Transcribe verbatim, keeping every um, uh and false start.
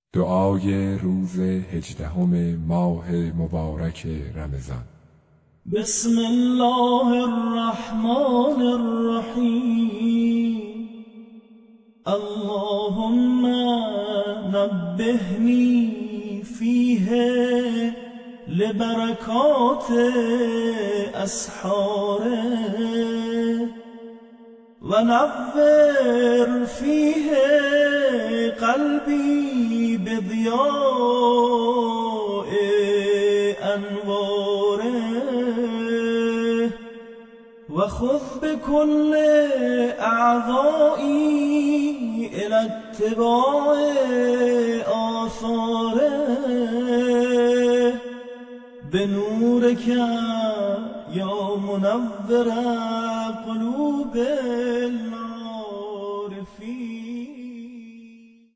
دعای روز هجدهم ماه مبارک رمضان. بسم الله الرحمن الرحیم. اللهم نبهنی فیه لبرکات اسحاره و نور فیه قلبی بضیاء انواره و خذ بكل اعضایی الى اتباع آثاره بنورک یا منور قلوب